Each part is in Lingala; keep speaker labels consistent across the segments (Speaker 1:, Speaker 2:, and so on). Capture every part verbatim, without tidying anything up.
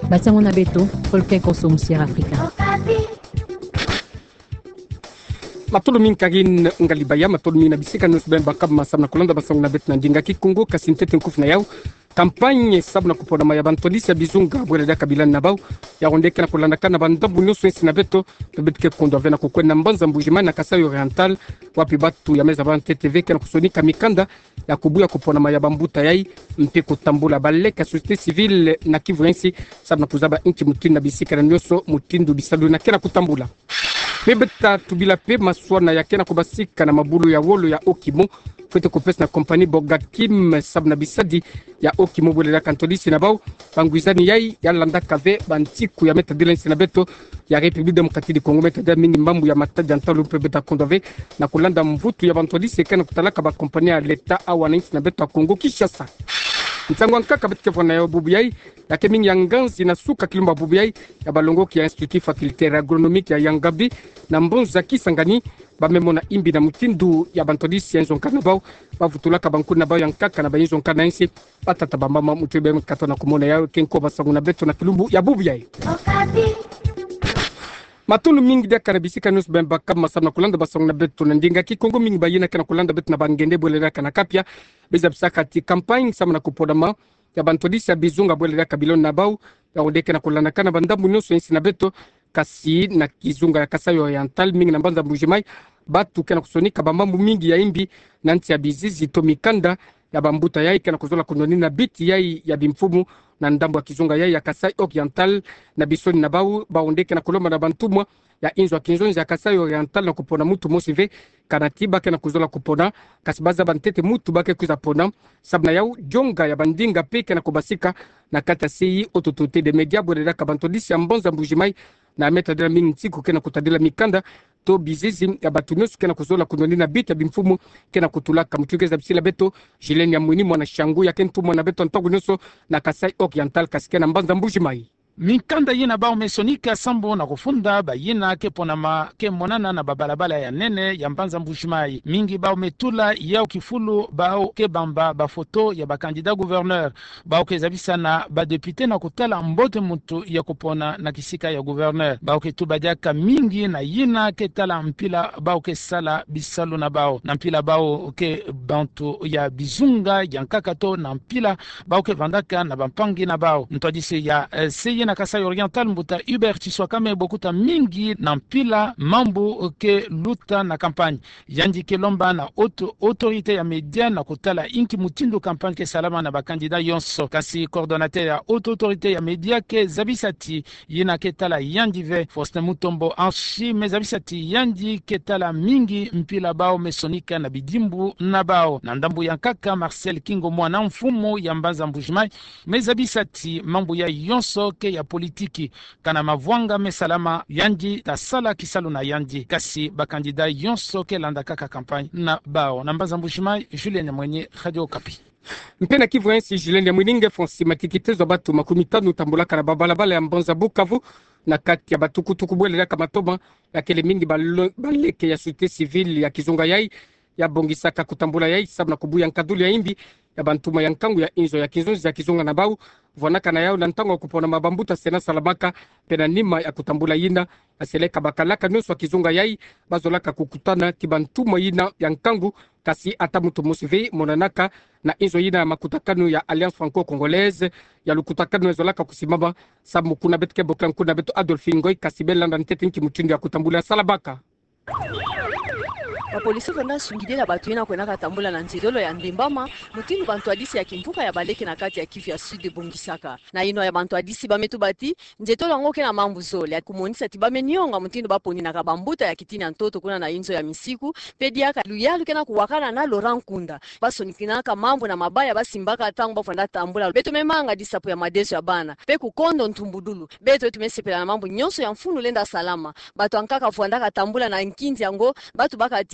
Speaker 1: Basango na beto, folke konsomu Sierra Africa.
Speaker 2: Matolo min kagin ngalibaya matolo min abisika nos ben bakab masam na kolanda basango na beto na ndinga kikongo kasintete nkuf na yao kampanye sabu na kupona maya bantolisi ya bizunga bwele da kabila na bao ya rondeke na kolanda kana bandambu nyoso ensi na beto pebetike kondo avena kukwena mbanza mbujimani na Kasai Oriental wapi batu ya meza bante T V kana kusonika mikanda ya kubuya kupona maya bambuta yai mpe kutambula baleka société civile na Kivu ensi sabu na kuzaba inchi mutini na bisika na nyoso mutindu bisalu na kena kutambula pebeta tubila pe maswana ya kena kubasika na mabulu ya wolo ya Okimo fete kopesa na kompani Bogakim sabu na bisadi ya Okimo bwele da kantolisi na bao banguizani yai ya landa kave bantiku ya meta dilensi na beto ya République démocratique du Congo meta da mingi mbambu ya matadi antalo pebeta kondove na kulanda mvutu ya bantolisi kena kutalaka ba kompani ya leta awanansi na beto ya Congo Kinshasa. Ntango nkaka betike fona ya bubuyai ya kemingi ya nganzi na suka kilumba bubuyai ya balongo ki ya Institut Facultaire Agronomique ya Yangabi na mbonza kisangani bamemona imbi na mutindu ya bantolisi ya nzonka na bao bavutulaka bankuni na bao ya nkaka na bayinzonka na ensi batata bamama mutwebe mkato na kumona ya kenko basangu na beto na kilumbu ya bubuyai. Matulu mingi dia karabisika nus ben bakab masam na kulanda basangu na beto na ndinga kikongo mingi bayina kana kulanda beto na bangende bwele kana kapia beza bisaka ti campagne sama na kupodama ya bantolisi ya bizunga bwele kabilon na bao ya odeke na kulanda kana bandambu nyoso ensi na beto kasi na kizunga ya Kasai Oriental mingi na mbanza mbujimai batu kena kusonika bambambu mingi ya imbi na nti ya bizizi to mikanda ya bambuta yai kena kuzola kunoni na biti yai ya bimfumu na ndambu ya kizunga yai ya Kasai Oriental na bisoni na bau baondeke na kuloma na bantumwa ya inzo ya kinzonzi ya Kasai Oriental na kupona mutu mosive kanatiba kena kuzola kupona kasibaza bantete mutu bake kuza pona sabna yau jonga ya bandinga peke na kubasika na kata seyi ototote de media bwelera kabantolisi ya mbonza mbujimai na meta dela mingi ntiku kena kutadela mikanda to bizizi ya batu nyosu kena kuzola kunoni na biti ya bimfumu kena kutulaka mtuikeza bisila beto jileni ya mwini mwana shangu ya kentu mwana beto ntogu nyoso na Kasai Oriental kasikena mbanza mbujimai.
Speaker 3: Mikanda yina bao mesonika sambo na kufunda ba yina ke ponama ke monana na babalabala ya nene ya mbanza mbujimai mingi bao metula ya kifulu bao ke bamba ba foto ya ba kandida gouverneur bao ke zabisa na ba député na kutala mbote mutu ya kupona na kisika ya gouverneur bao ke tubadiaka mingi na yina ke tala mpila bao ke sala bisalu na bao na mpila bao ke bantu ya bizunga ya nkakato na mpila bao ke vandaka na bampangi na bao ntwadisi ya eh, seye na Kasai Oriental mbuta Hubert Chiswakame bokuta mingi na mpila mambu ke luta na kampanye yandi ke lomba na auto, autorité ya media na kutala inki mutindu kampanye ke salama na bakandida yonso kasi coordonnateur ya auto autorité ya media ke Zabisati yina ke tala yandi ve Faustin Mutombo archi me Zabisati yandi ke tala mingi mpila bao mesonika na bidimbu na bao na ndambu ya kaka Marcel Kingo mwana mfumo ya mbanza mbujimai me Zabisati mambu ya yonso ke ya politiki kana mavwanga mesalama yandi ta sala kisalu na yandi kasi bakandida yonso ke landa kaka kampanye na bao na mbanza mbujimai Julien Mwenye Radio Okapi.
Speaker 2: Mpena Kivu ensi Julien Mweninge fonsi matikitezo batu makumi tano tambulaka na babalabala ya mbonza Bukavu na kati ya batukutuku bwele kama toma ya kele mingi baleke ya société civile ya kizunga yai ya bongisaka kutambula yai sabu na kubuya nkaduli ya imbi ya bantuma ya nkangu ya inzo ya kizunzi ya kizunga na bau vonaka na yao na ntango kupona mabambuta sena salamaka pena nima ya kutambula yina aseleka bakalaka nyoso ya kizunga yai bazolaka kukutana kibantuma yina ya nkangu kasi ata mutu musive monanaka na inzo yina ya makutakano ya Alliance Franco-Congolaise ya lukutakano ezolaka kusimama sabu kuna betke boklan kuna beto Adolphe Ngoy kasi belanda ntete nki mutindu ya kutambula ya salabaka.
Speaker 4: Ba polisi vanda sungidela batu yena kwena katambula na nzilolo ya ndimbama mutindu bantu adisi ya kimpuka ya baleke na kati ya Kivu ya Sud bongisaka na ino ya bantu adisi bametu bati njetolo yango ke na mambu zole ya kumonisa ti bamenyonga mutindu baponi na kabambuta ya kitini ya ntoto kuna na inzo ya misiku pediaka luyalu kena kuwakana na Laurent Kunda basonikina ka mambo na mabaya basimbaka tangu bafanda tambula beto memanga disapo ya madeso ya bana pe kukondo ntumbudulu beto tumesepela na mambo nyonso ya mfunu lenda salama batu ankaka fanda katambula na nkinzi yango batu bakati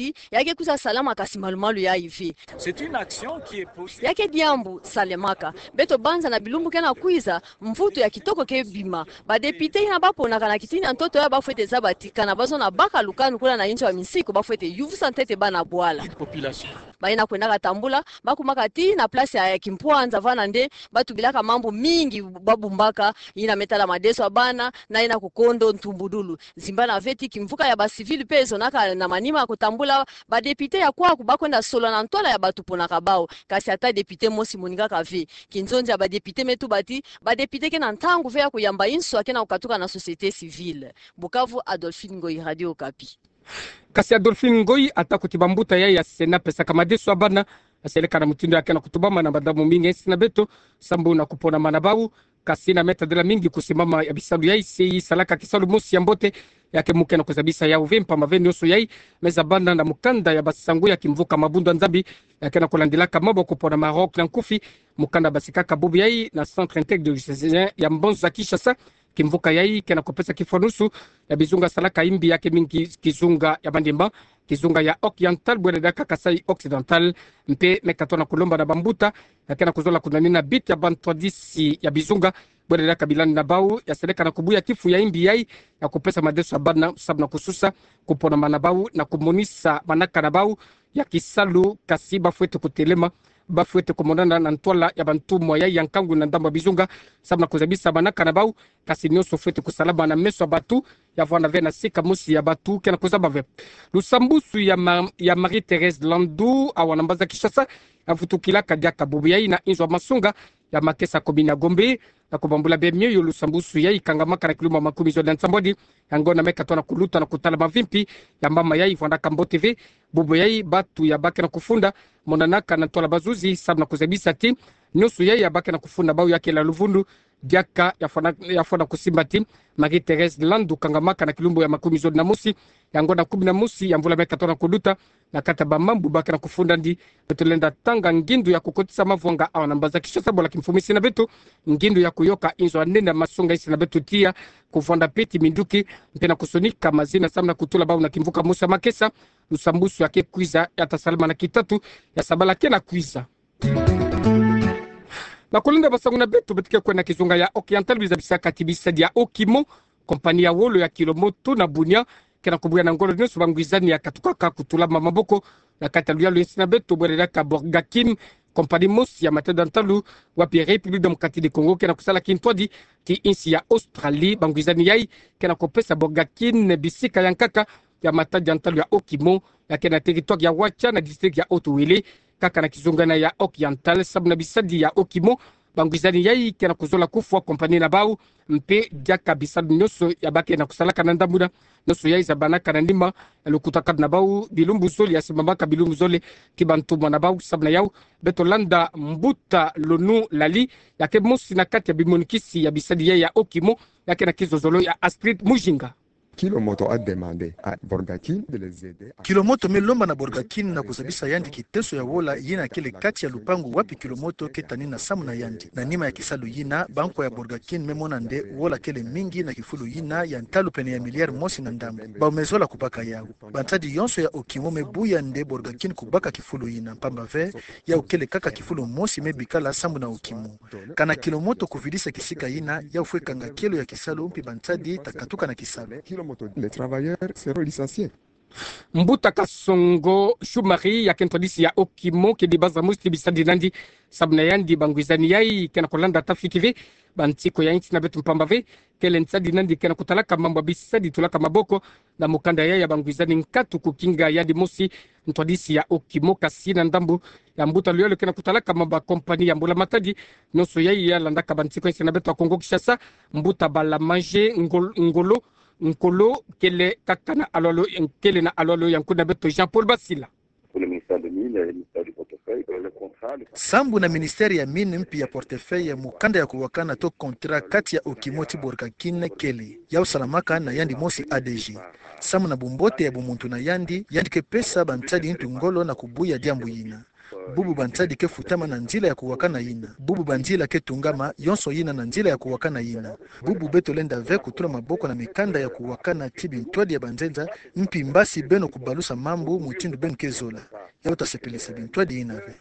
Speaker 4: bati yake kusa salama kasi malumalu ya hivi.
Speaker 5: C'est une action qui est possible.
Speaker 4: Yake diambu salemaka beto banza na bilumbu kena kuiza mvuto ya kitoko ke bima ba député na bapo na kana kitini ntoto ya bafete za batika na bazo na baka lukanu kula na incho ya misiko bafete yuvu santete bana bwala
Speaker 5: Population.
Speaker 4: baina kwenda katambula bakumaka ti na place ya kimpwanza vana nde batu bilaka mambo mingi babumbaka ina metala madeso bana na ina kukondo ntumbudulu zimbana veti kimvuka ya ba civil peso naka na manima kutambula ba député ya kwa kubakwenda solo na ntola ya batu pona kabao kasi ata député mosi moninga kave kinzonja ba député metu bati ba député ke na ntangu vya kuyamba inso akena ukatuka na société civile. Bukavu, Adolphine Ngoi, Radio Okapi.
Speaker 2: Kasi Adolphine Ngoi atakuti bambuta ya ya sena pesa kama deso abana aseleka na mutindo yake na kutubama na badamu mingi esi na beto sambu na kupona manabau kasi na meta dela mingi kusimama ya bisalu ya isi salaka kisalu mosi ya mbote yake muke na kuzabisa ya uvempa maveni oso yai meza banda na mukanda ya basangu ya kimvuka mabundu nzabi yake na kulandilaka mabo kupona Maroc na nkufi mukanda basikaka bubu yai na centre intègre de lycéen ya mbonza Kinshasa kimvuka yai kena kopesa kifonusu ya bizunga salaka imbi yake mingi kizunga ya bandimba kizunga ya oriental bweredaka Kasai occidental mpe mekatona kulomba na bambuta yake na kuzola kunanina bit ya bantwadisi ya bizunga bweredaka bilani na bau ya seleka na kubuya kifu ya imbi yai ya kupesa madeso abana sabna kususa kupona manabau na kumonisa manaka na bau ya kisalu kasi bafwete kutelema bafwete komondana na ntwala ya bantumwa ya yankangu na ndamba bizunga sabna kuzabisa banaka na bau kasi nyoso fwete kusalaba na meso batu ya vwana vena sika musi ya batu kena kuzaba ve lusambusu ya ma, ya Marie Thérèse Landou awanambaza Kinshasa afutukila kadiaka bubu ya ina inzo masunga ya makesa komina Gombe na kubambula be mioyo lusambusu ya ikangamaka na kiluma makumi zo dansambodi yangona meka tona kuluta na kutala mavimpi ya mama ya ivanda Kambo T V bubu ya batu ya bake na kufunda monanaka na tola bazuzi sabna kuzabisa ti nyosu ya bake na kufunda bau yake la luvundu diaka yafana yafana kusimba ti Marie Thérèse Landou kangamaka na kilumbu ya makumi zo na musi yangona kumi na musi ya mvula meka tona kuluta na kata bamambu bake na kufunda ndi betulenda tanga ngindu ya kukotisa mavonga awa nambaza Kinshasa bola kimfumisi na betu ngindu ya kuyoka inzo anenda masunga isi na betu tia kufanda peti minduki mpena kusonika mazina samna kutula bau na kimvuka Musa Makesa lusambusu yake kwiza ya tasalama na kitatu ya sabala kena kwiza na kulinda basangu na betu betike kwena kizunga ya Oriental bizabisa katibisa dia Okimo kompani ya wolo ya Kilomoto na Bunia kena kubuya na ngolo nyoso bangwizani ya katukaka kutula maboko na kataluya luensi na betu bwereka Borgakin kompani mosi ya matenda ntalu wapi République Démocratique du Congo kena kusala kintwadi ti insi ya Australie bangwizani yai kena kopesa Borgakin bisika yankaka ya matenda ntalu ya Okimo ya kena territoire ya Wacha na district ya Otuwele kaka na kizungana ya Oriental sabna bisadi ya Okimo bangwizani yai kena kuzola kufwa kompani na bau mpe diaka bisadu nyoso ya bake na kusalaka na ndambuda noso yai zabanaka na ndima lukutaka na bau bilumbu zoli ya simamaka bilumbu zoli kibantumwa na bau sabna yau beto landa mbuta lonu lali yake mosi na kati ya bimonikisi ya bisadi yai ya Okimo yake na kizozolo ya Astrid Mujinga.
Speaker 6: Kilomoto a demandé à Borgakin de les aider.
Speaker 7: Kilomoto melomba na Borgakin na kusabisa yandi kiteso ya wola yina kile kati ya lupangu wapi Kilomoto ketani na samu na yandi. Na nima ya kisalu yina banko ya Borgakin memona nde wola kele mingi na kifulu yina ya ntalu pene ya miliari mosi na ndambu. Ba umezola kubaka yao. Bantadi yonso ya Okimo mebuya nde Borgakin kubaka kifulu yina. Pamba ve ya ukele kaka kifulu mosi mebikala samu na Okimo. Kana Kilomoto kuvidisa kisika yina ya ufwe kanga kelo ya kisalu umpi bantadi takatuka na kisalu.
Speaker 6: Les travailleurs seront licenciés.
Speaker 2: Mbuta Kasongo Shumari ya kentodisi ya Okimo ke dibaza musti bisadi nandi sabna yandi bangwizani yai kena kolanda tafikive bantiko ya inchi na betu mpambave kele nsadi nandi kena kutalaka mambo bisadi tulaka maboko na mukanda yai ya bangwizani nkatu kukinga yandi musi ntodisi ya Okimo kasina ndambu ya mbuta luyolo kena kutalaka mambo kompani ya mbula matadi noso yai ya landaka bantiko inchi na betu wa Kongo Kinshasa mbuta bala manje ngolo, ngolo Nkolo kele kakana alolo kele na alolo yankuna beto Jean-Paul Basila.
Speaker 8: Pour le ministère de Mines et le ministère du portefeuille, le contrat.
Speaker 7: Sambu na ministère ya mine mpi ya portefeuille ya mukanda ya kuwakana to contrat kati ya Okimoti Borgakin kele ya usalamaka na yandi mosi A D G. Samu na bumbote ya bumuntu na yandi yandi ke pesa bantadi intu ngolo na kubuya diambu yina. bubu bantsadi ke futama na nzila ya kuwakana yina bubu banzila ke tungama yonso yina na nzila ya kuwakana yina bubu beto lenda ve kutula maboko na mikanda ya kuwakana tibi ntwadi ya banzenza mpi mbasi beno kubalusa mambo mutindu beno kezola ya utasepelisa bintwadi yina ve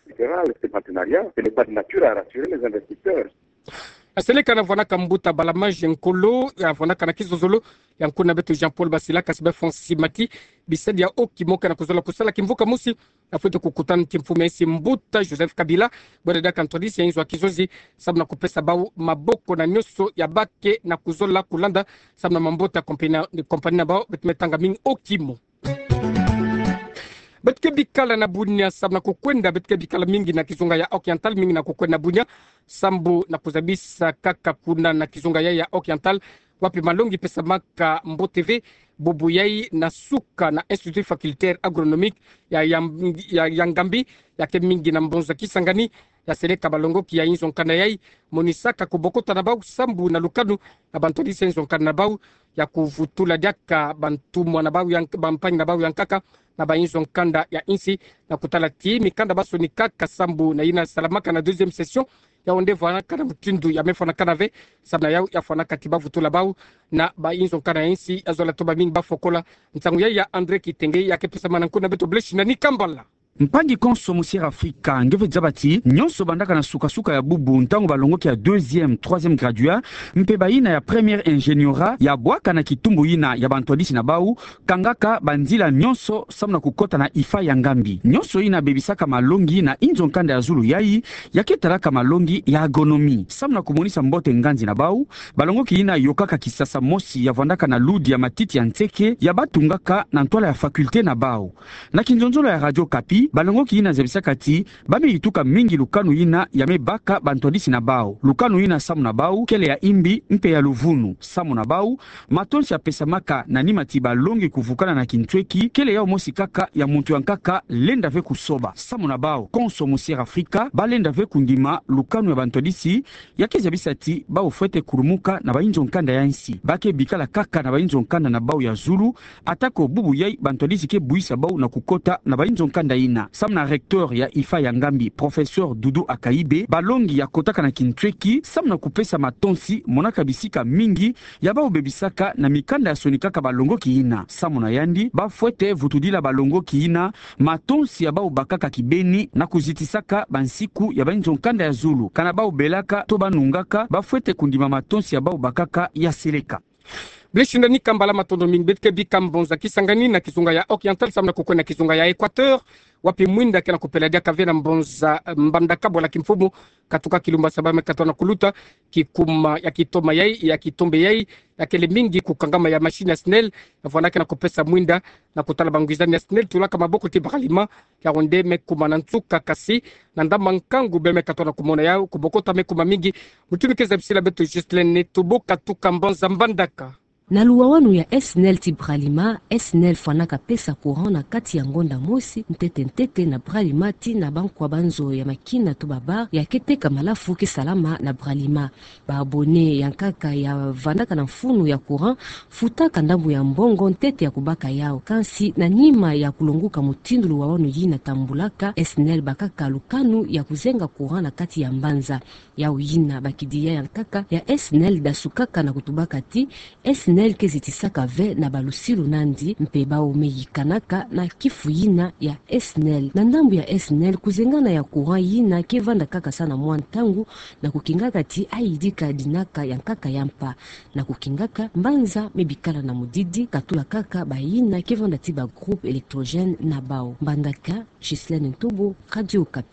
Speaker 2: aseleka na vonaka mbuta balamaje nkolo ya vonaka na kizozolo ya nkuna beto Jean Paul Basila kasibe fonsimati bisedi ya oki moka na kuzola kusala kimvuka musi afuite kukutana kimfume esi mbuta Joseph Kabila bwere da kantodisi ya inzo wa kizozi sabu na kupesa bau maboko na nyoso ya bake na kuzola kulanda sabu na mambota kompani na bao betumetanga mingi okimo betke bikala na bunya sabu na kukwenda betke bikala mingi na kizunga ya Oriental mingi na kukwenda bunya sambu na kuzabisa kaka kuna na kizunga ya ya Oriental wapi malongi pesa maka Mbo T V bobu yai na suka na Institut Facultaire Agronomique ya, ya, ya, ya Ngambi ya ke mingi na mbonza kisangani ya seleka balongo ki ya inzo nkana yai monisaka kubokota na bau sambu na lukanu na bantodisa inzo nkana na bau ya kuvutula diaka bantumwa na bau ya bampani na bau ya nkaka na ba inzo nkanda ya insi na kutala ti mikanda baso ni kaka sambu na ina salamaka na deuxième session ya onde vana kana mtindu ya mefona kana ve sabna ya ya fona katiba vutula bau na ba inzo kana insi azola toba mingi ba fokola ntangu ya ya André Kitenge ya kepesa manankuna beto blesh na ni kambala
Speaker 9: mpangi konso musière Afrika ngeve dzabati nyonso bandaka na suka-suka ya bubu ntango balongoki ya deuxième troisième graduat mpe baina ya première ingénieur ya bwaka na kitumbu ina ya bantwadisi na bau kangaka banzila nyonso samu na kukota na ifa ya Ngambi nyonso ina bebisaka malongi na inzo nkanda ya zulu yai yaketalaka malongi ya agronomie samu na kumonisa mbote nganzi na bau balongoki ina yokaka kisasa mosi ya vandaka na ludi ya matiti ya ntseke ya batungaka na ntwala ya faculté na bau na kinzonzolo ya Radio Kapi balongo ki ina zebisaka ti bame ituka mingi lukanu ina ya mebaka bantwadisi na bao lukanu ina samu na bau kele ya imbi mpe ya luvunu samu na bau matonsi ya pesa maka na nima ti balongi kuvukana na kintweki kele ya omosi kaka ya muntu yankaka lenda ve kusoba samu na bau konso musière Afrika balenda ve kundima lukanu ya bantwadisi ya kezabisa ti bao fwete kurumuka na bainzo nkanda ya nsi bake bikala kaka na bainzo nkanda na bau ya zulu atako bubu yai bantwadisi ke buisa bau na kukota na bainzo nkanda ina samna recteur ya ifa ya Ngambi professeur Dudu Akaibe balongi ya kotaka na kintweki samna kupesa matonsi monaka bisika mingi ya bao bebisaka na mikanda ya sonikaka balongo kiina samuna yandi bafwete vutudila balongo kiina matonsi ya bao bakaka kibeni na kuzitisaka bansiku ya bainzo nkanda ya zulu kana bao belaka to banungaka bafwete kundima matonsi ya bao bakaka ya seleka Bleshinda ni kambala matondo mingi betke bikambonza kisangani na kizunga ya Oriental samna kukwena kizunga ya Equateur wapi mwinda kena kupeladia kavena mbonza mbandaka bola kimfumu katuka kilumba sabame katona kuluta kikuma ya kitoma yai ya kitombe yai ya kele mingi kukangama ya mashine ya snel na kena kupesa mwinda na kutala bangwizani ya snel tulaka maboko tibakalima ya onde mekuma na ntuka kasi na ndamba nkangu beme katona kumona yao kubokota mekuma mingi mutumi keza bisila beto Gislaine tuboka tuka mbonza mbandaka
Speaker 1: na luwawanu ya S N L ti Bralima, S N L fanaka pesa courant na kati ya ngonda mosi ntete ntete na Bralima ti na bankwa banzo ya makina to babar ya keteka malafu ke salama na Bralima ba abone ya nkaka ya vandaka na mfunu ya courant futaka ndambu ya mbongo ntete ya kubaka yao kansi na nima ya kulonguka mutindu luwawanu yina tambulaka S N L bakaka lukanu ya kuzenga courant na kati ya mbanza yao yina bakidia ya nkaka ya S N L dasukaka na kutubaka ti S N L kezitisaka ve na balusilu nandi mpeba umeyikanaka na kifu yina ya S N L na ndambu ya S N L kuzengana ya courant yina kevanda kaka sana mwantangu na kukingaka ti aidika dinaka ya nkaka yampa na kukingaka mbanza mebikala na mudidi katula kaka bayina kevanda ti ba groupe électrogène na bao mbandaka Gislaine Ntobo Radio Kapi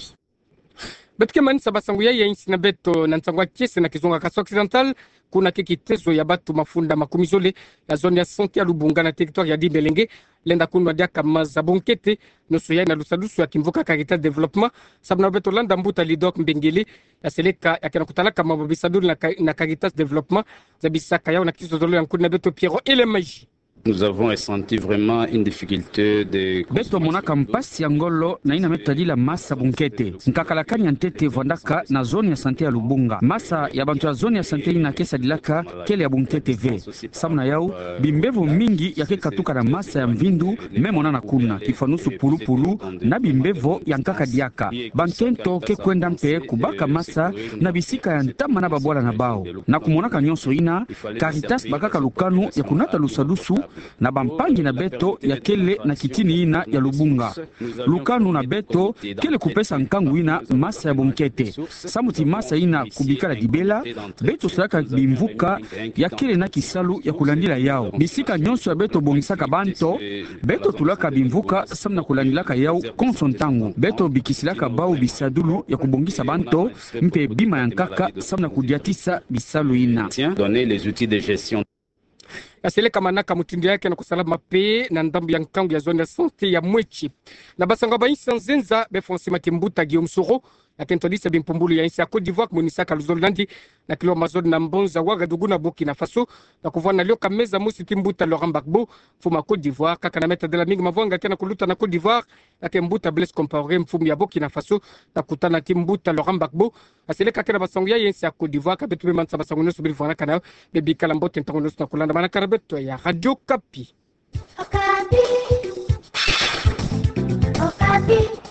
Speaker 2: betke manisa basangu ya insi na beto na nsangwa kiese na kizunga kaso occidental kuna kikitezo ya batu mafunda makumizole ya zone ya santé ya Lubunga na territoire ya Dimbelenge lenda kunwa diaka mazabonkete nusu ya na lusadusu ya kimvuka Caritas Development sabna beto landa mbuta lidok mbengele ya seleka ya kena kutalaka mababisadulu na, na Caritas Development zabisaka yao na kizo zolo ya nkuna beto Piero ele maji
Speaker 10: Nous avons ressenti vraiment une difficulté de
Speaker 9: beto monaka mpasi ya ngolo na ina metadila masa bunkete nkakalakani ya ntete vandaka na zone ya sante ya Lubunga masa ya bantu ya zone ya sante ina kesa dilaka kele ya bunkete ve samna yau bimbevo mingi ya kekatuka na masa ya mvindu memona na kuna kifanusu pulu pulu na bimbevo ya nkaka diaka bantento ke kwenda mpe kubaka masa na bisika ya ntama na babwala na bao na kumonaka nyonso ina Caritas bakaka lukanu ya kunata lusalusu na bampangi na beto ya kele na kitini ina ya Lubunga lukanu na beto kele kupesa nkangu ina masa ya bunkete samuti masa ina kubikala dibela beto salaka bimvuka ya kele na kisalu ya kulandila yao bisika nyonso ya beto bongisaka banto beto tulaka bimvuka samna kulandilaka yao konsontangu beto bikisilaka bao bisadulu ya kubongisa banto mpe bima ya nkaka samna kudiatisa bisalu ina
Speaker 10: donner les outils de gestion
Speaker 2: aseleka manaka mutindo yake na kusalama pe na ndambu ya nkangu ya zone ya sante ya Mwechi na basanga bainsa nzenza befonsi matimbuta Guillaume Soro na tentolisa bimpumbulu ya insa Côte d'Ivoire munisaka Luzolandi na kilo mazoni na mbonza Wagadugu na Burkina Faso na kuvana leo kameza musi timbuta Laurent Gbagbo fuma Côte d'Ivoire kaka na meta de la mingi mavanga tena kuluta na Côte d'Ivoire na tembuta Blaise Compaoré mfumu ya Burkina Faso na kutana timbuta Laurent Gbagbo aseleka kena basanga ya insa Côte d'Ivoire kabetu mansa basanga no subiri vana kana bebi kala mbote ntangono na kulanda mana karabeto ya Radio Kapi. Okapi. Okapi.